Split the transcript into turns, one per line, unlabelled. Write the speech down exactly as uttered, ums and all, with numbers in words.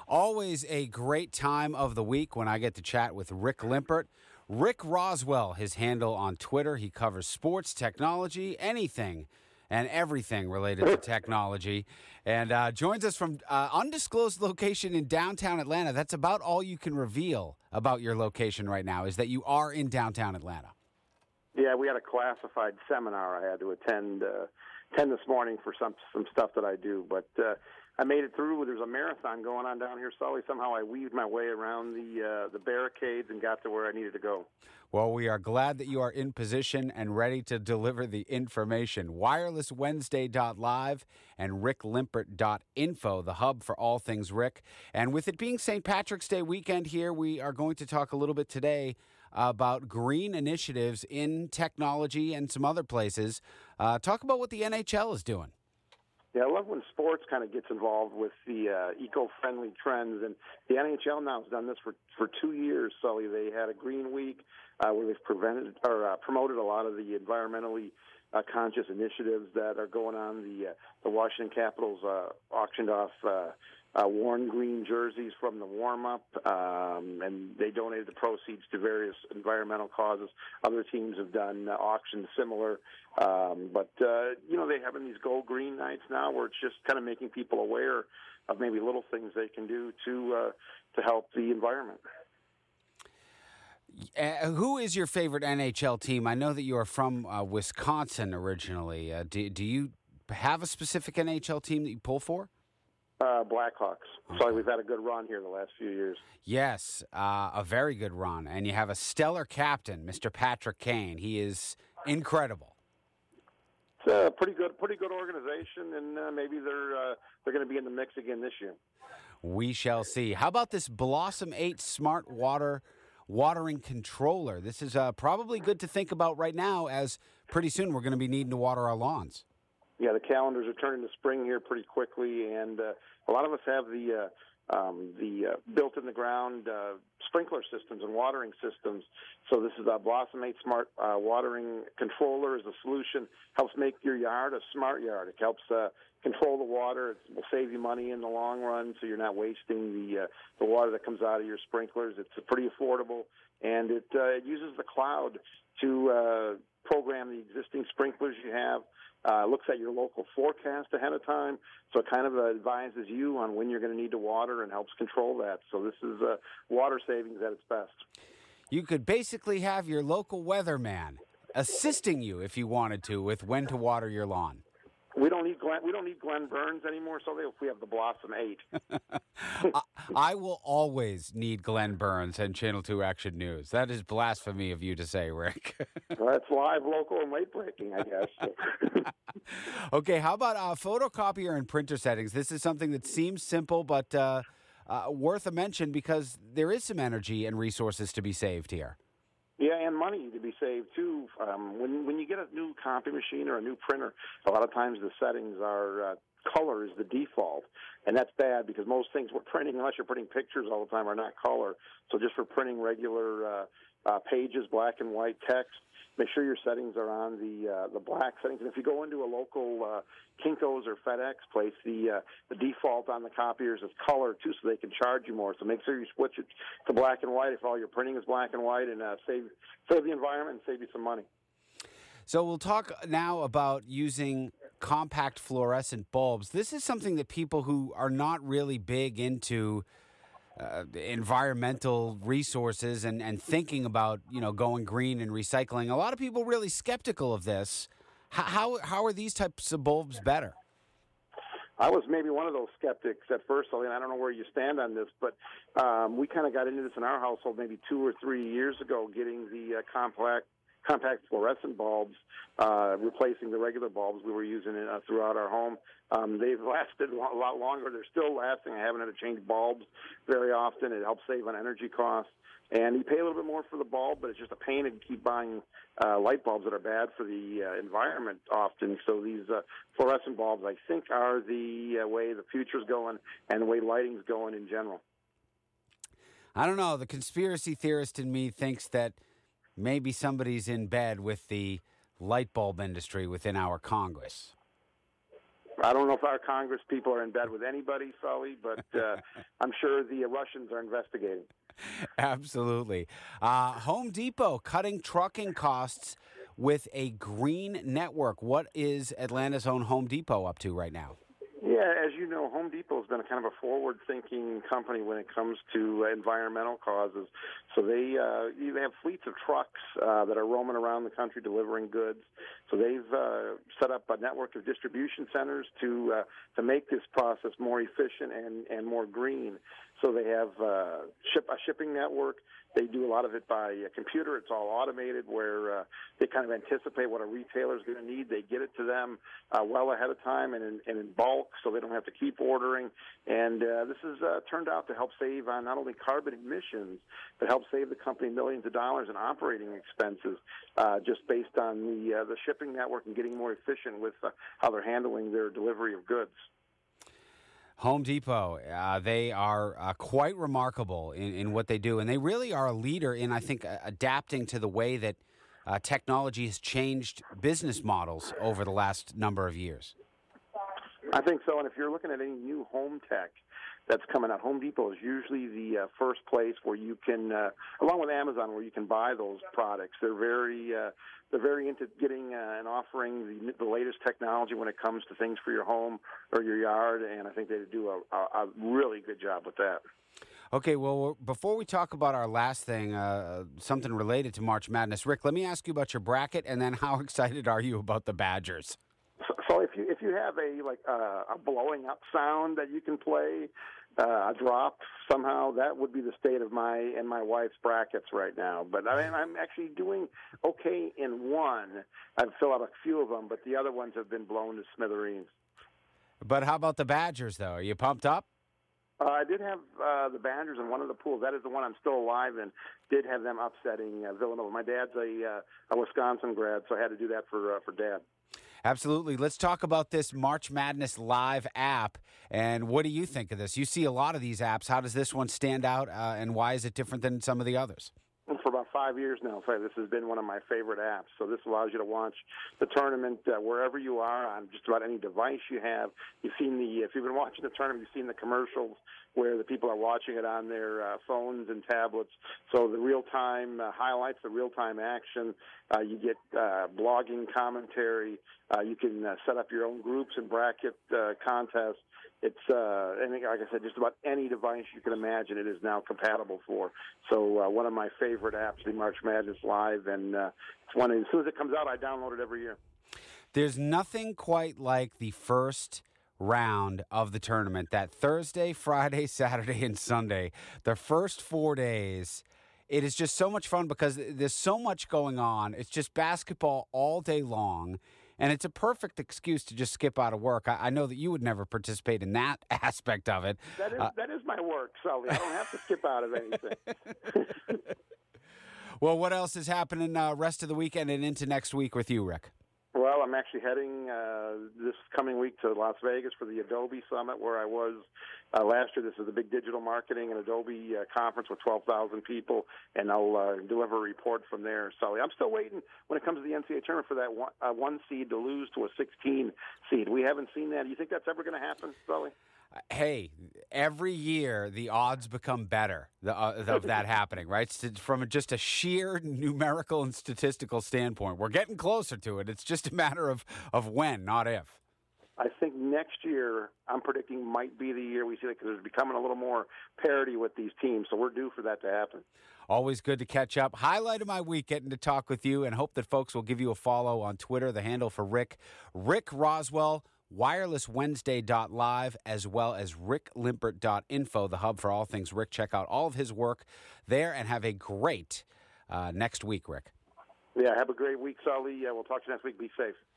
Always a great time of the week when I get to chat with Rick Limpert. Rick Roswell, his handle on Twitter. He covers sports, technology, anything and everything related to technology, and uh, joins us from uh, undisclosed location in downtown Atlanta. That's about all you can reveal about your location right now, is that you are in downtown Atlanta.
Yeah, we had a classified seminar I had to attend uh, attend this morning for some some stuff that I do, but uh, I made it through. There's a marathon going on down here, Sully. Somehow I weaved my way around the uh, the barricades and got to where I needed to go.
Well, we are glad that you are in position and ready to deliver the information. wireless wednesday dot live and rick limpert dot info, the hub for all things Rick. And with it being Saint Patrick's Day weekend here, we are going to talk a little bit today about green initiatives in technology and some other places. Uh, talk about what the N H L is doing.
Yeah, I love when sports kind of gets involved with the uh, eco-friendly trends, and the N H L now has done this for, for two years, Sully. They had a Green Week uh, where they've prevented or uh, promoted a lot of the environmentally uh, conscious initiatives that are going on. The uh, the Washington Capitals uh, auctioned off uh, uh, worn green jerseys from the warm-up, um, and they donated the proceeds to various environmental causes. Other teams have done uh, auctions similar. Um, but, uh, you know, they having these Go Green nights now where it's just kind of making people aware of maybe little things they can do to uh, to help the environment.
Uh, who is your favorite N H L team? I know that you are from uh, Wisconsin originally. Uh, do, do you have a specific N H L team that you pull for?
Uh, Blackhawks.
Okay.
Sorry, we've had a good run here the last few years.
Yes, uh, a very good run. And you have a stellar captain, Mister Patrick Kane. He is incredible.
It's a pretty good, pretty good organization, and uh, maybe they're uh, they're going to be in the mix again this year.
We shall see. How about this Blossom eight Smart Water watering controller? This is uh, probably good to think about right now, as pretty soon we're going to be needing to water our lawns.
Yeah, the calendars are turning to spring here pretty quickly, and uh, a lot of us have the uh, um, the uh, built-in-the-ground uh, sprinkler systems and watering systems. So this is a Blossom eight Smart uh, Watering Controller is a solution. Helps make your yard a smart yard. It helps uh, control the water. It will save you money in the long run, so you're not wasting the uh, the water that comes out of your sprinklers. It's pretty affordable, and it, uh, it uses the cloud to uh, program the existing sprinklers you have. Uh, looks at your local forecast ahead of time, so it kind of advises you on when you're going to need to water and helps control that. So this is uh, water savings at its best.
You could basically have your local weatherman assisting you if you wanted to with when to water your lawn.
We don't need Glenn, we don't need Glenn Burns anymore, so if we have the Blossom eight.
I, I will always need Glenn Burns and Channel two Action News. That is blasphemy of you to say, Rick.
Well, that's live, local, and late breaking, I guess.
Okay, how about uh, photocopier and printer settings? This is something that seems simple, but uh, uh, worth a mention because there is some energy and resources to be saved here.
Yeah, and money to be saved, too. Um, when when you get a new copy machine or a new printer, a lot of times the settings are uh, color is the default, and that's bad because most things we're printing, unless you're printing pictures all the time, are not color. So just for printing regular uh, uh, pages, black and white text, make sure your settings are on the uh, the black settings. And if you go into a local uh, Kinko's or FedEx place, the uh, the default on the copiers is color too, so they can charge you more. So make sure you switch it to black and white if all your printing is black and white, and uh, save save the environment and save you some money.
So we'll talk now about using compact fluorescent bulbs. This is something that people who are not really big into Uh, environmental resources and, and thinking about, you know, going green and recycling. A lot of people really skeptical of this. How, how, how are these types of bulbs better?
I was maybe one of those skeptics at first, and I don't know where you stand on this, but um, we kind of got into this in our household maybe two or three years ago, getting the uh, compact compact fluorescent bulbs, uh, replacing the regular bulbs we were using uh, throughout our home. Um, they've lasted a lot longer. They're still lasting. I haven't had to change bulbs very often. It helps save on energy costs. And you pay a little bit more for the bulb, but it's just a pain to keep buying uh, light bulbs that are bad for the uh, environment often. So these uh, fluorescent bulbs, I think, are the uh, way the future's going and the way lighting's going in general.
I don't know. The conspiracy theorist in me thinks that maybe somebody's in bed with the light bulb industry within our Congress.
I don't know if our Congress people are in bed with anybody, Sully, but uh, I'm sure the Russians are investigating.
Absolutely. Uh, Home Depot cutting trucking costs with a green network. What is Atlanta's own Home Depot up to right now?
Yeah, as you know, Home Depot has been a kind of a forward-thinking company when it comes to uh, environmental causes. So they uh, they have fleets of trucks uh, that are roaming around the country delivering goods. So they've uh, set up a network of distribution centers to uh, to make this process more efficient and, and more green. So they have uh, ship, a shipping network. They do a lot of it by uh, computer. It's all automated where uh, they kind of anticipate what a retailer is going to need. They get it to them uh, well ahead of time and in, and in bulk so they don't have to keep ordering. And uh, this has uh, turned out to help save on not only carbon emissions, but help save the company millions of dollars in operating expenses uh, just based on the, uh, the shipping network and getting more efficient with uh, how they're handling their delivery of goods.
Home Depot, uh, they are uh, quite remarkable in, in what they do, and they really are a leader in, I think, uh, adapting to the way that uh, technology has changed business models over the last number of years.
I think so, and if you're looking at any new home tech that's coming out, Home Depot is usually the uh, first place where you can, uh, along with Amazon, where you can buy those products. They're very uh, they're very into getting uh, and offering the, the latest technology when it comes to things for your home or your yard, and I think they do a, a, a really good job with that.
Okay, well, before we talk about our last thing, uh, something related to March Madness, Rick, let me ask you about your bracket, and then how excited are you about the Badgers?
So, so if you if you have a like uh, a blowing up sound that you can play, uh, a drop somehow, that would be the state of my and my wife's brackets right now. But I mean, I'm actually doing okay in one. I've filled out a few of them, but the other ones have been blown to smithereens.
But how about the Badgers, though? Are you pumped up?
Uh, I did have uh, the Badgers in one of the pools. That is the one I'm still alive in. Did have them upsetting uh, Villanova. My dad's a, uh, a Wisconsin grad, so I had to do that for uh, for Dad.
Absolutely. Let's talk about this March Madness Live app. And what do you think of this? You see a lot of these apps. How does this one stand out, uh, and why is it different than some of the others?
For about five years now, this has been one of my favorite apps. So this allows you to watch the tournament uh, wherever you are on just about any device you have. You've seen the if you've been watching the tournament, you've seen the commercials where the people are watching it on their uh, phones and tablets. So the real-time uh, highlights, the real-time action. Uh, you get uh, blogging commentary. Uh, you can uh, set up your own groups and bracket uh, contests. It's, uh, and like I said, just about any device you can imagine it is now compatible for. So uh, one of my favorite apps, the March Madness Live, and uh, it's one, as soon as it comes out, I download it every year.
There's nothing quite like the first round of the tournament, that Thursday, Friday, Saturday, and Sunday, the first four days. It is just so much fun because there's so much going on. It's just basketball all day long. And it's a perfect excuse to just skip out of work. I, I know that you would never participate in that aspect of it.
That is, uh, that is my work, Sully. I don't have to skip out of anything.
Well, what else is happening uh, rest of the weekend and into next week with you, Rick?
Well, I'm actually heading uh, this coming week to Las Vegas for the Adobe Summit, where I was uh, last year. This is a big digital marketing and Adobe uh, conference with twelve thousand people, and I'll uh, deliver a report from there. So I'm still waiting when it comes to the N C double A tournament for that one, uh, one seed to lose to a sixteen seed. We haven't seen that. Do you think that's ever going to happen, Sully?
Hey, every year the odds become better the, uh, of that happening, right? From just a sheer numerical and statistical standpoint. We're getting closer to it. It's just a matter of, of when, not if.
I think next year, I'm predicting, might be the year we see it because there's becoming a little more parity with these teams, so we're due for that to happen.
Always good to catch up. Highlight of my week getting to talk with you, and hope that folks will give you a follow on Twitter, the handle for Rick, Rick Roswell, wireless wednesday dot live, as well as rick limpert dot info, the hub for all things Rick. Check out all of his work there, and have a great uh, next week, Rick.
Yeah, have a great week, Sully. Uh, we'll talk to you next week. Be safe.